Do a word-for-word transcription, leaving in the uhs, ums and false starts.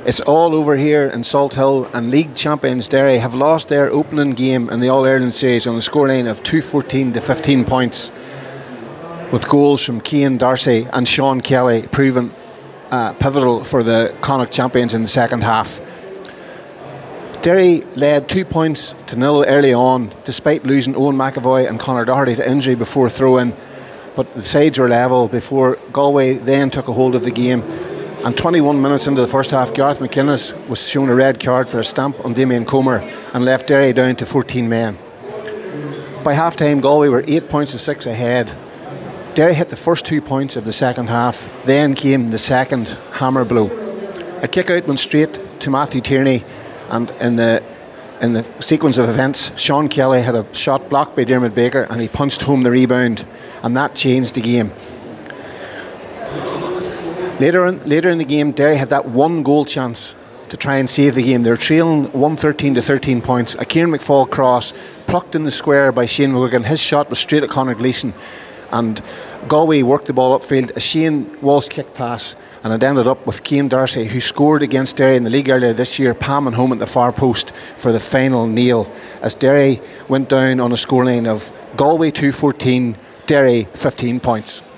It's all over here in Salt Hill, and league champions Derry have lost their opening game in the All-Ireland series on a scoreline of two fourteen to fifteen points, with goals from Cian Darcy and Sean Kelly proving uh, pivotal for the Connacht champions in the second half. Derry led two points to nil early on, despite losing Owen McAvoy and Conor Doherty to injury before throw-in, but the sides were level before Galway then took a hold of the game. And twenty-one minutes into the first half, Gareth McInnes was shown a red card for a stamp on Damien Comer and left Derry down to fourteen men. By half time, Galway were eight points to six ahead. Derry hit the first two points of the second half, then came the second hammer blow. A kick out went straight to Matthew Tierney, and in the in the sequence of events, Sean Kelly had a shot blocked by Dermot Baker and he punched home the rebound, and that changed the game. Later in, later in the game, Derry had that one goal chance to try and save the game. They were trailing one thirteen to thirteen points. A Kieran McFall cross plucked in the square by Shane McGuigan. His shot was straight at Conor Gleeson, and Galway worked the ball upfield. A Shane Walsh kick pass, and it ended up with Cian Darcy, who scored against Derry in the league earlier this year, palming home at the far post for the final nail, as Derry went down on a scoreline of Galway two fourteen, Derry fifteen points.